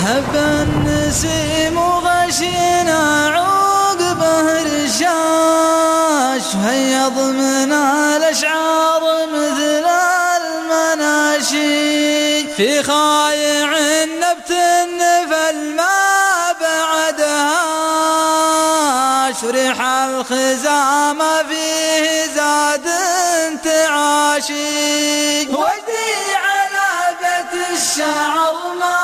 هب النسيم وغشينا عقبه رشاش، هيض من الأشعار مثل المناشي، في خايع النبت النفل ما بعدهاش، وريح الخزامة فيه زاد انتعاشي. وجدي على بيت الشعر ما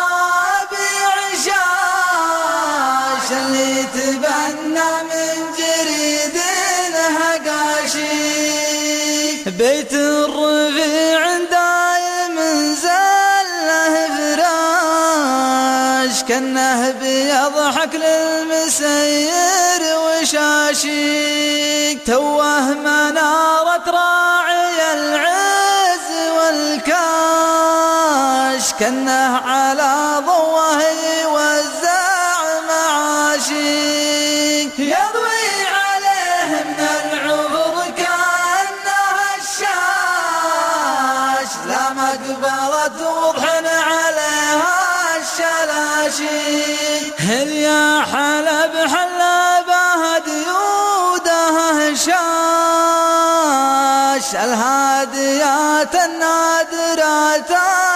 بعشاش، اللي تبنى من جريد هقاشي، بيت الرفيع دايم زله فراش، كأنه بيضحك للمسير وشاشي، توه منارة راعي العز والكاش، كأنه على ضوه يوزع معاشي، يضوي عليه من العبر كأنه الشاش، لا مقبلة وضح عليها الشلاشي. هل يا حلب حلبه ديوده هشاش، الهاديات النادرات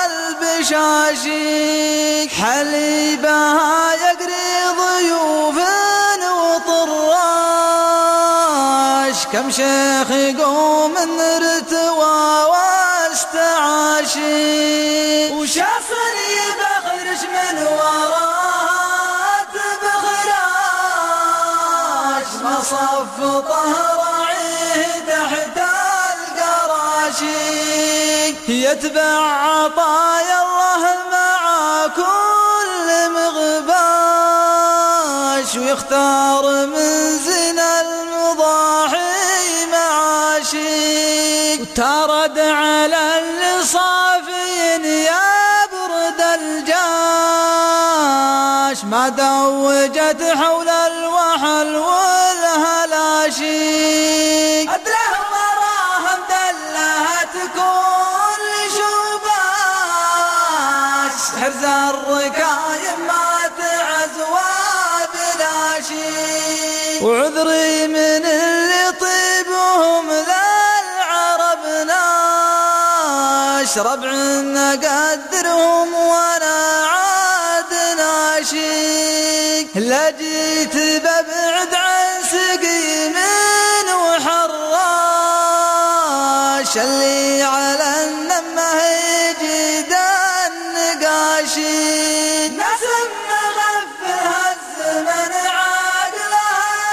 البشاشي، حليبها يقري ضيوف وطراش، كم شيخ يقوم من ارتوى واستعاشي، وشاصر يبخرج من ورات بخراش، مصف طهر راعيه تحت القراشي، يتبع عطايا الله مع كل مغباش، ويختار من زنا المضاحي معاشي، وترد على اللي صافين يبرد الجاش، ما دوجت حول الوحل والهلاشي، أدله وراهم دلهت كل شباش، حرز الركايم ما تعزوى بلاشي، وعذري من اللي طيبهم للعرب ناش، ربع نقدرهم وانا عاد ناشي، لا جيت ببعد عن سقيم وحراش، اللي على النمه يجيد النقاشي، نسم مغفلها الزمن عقلها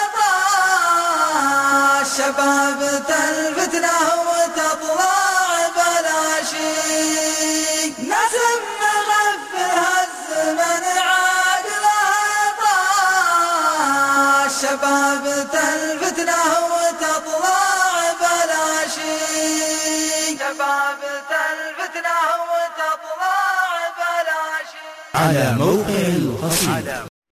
طاش، شباب الفتنة وتطلع بلاشي، نسم مغفلها الزمن عقلها طاش، شباب الفتنة وتطلع بلاشي، شباب الفتنة وتطلع بلاشي. على موقع القصيدة.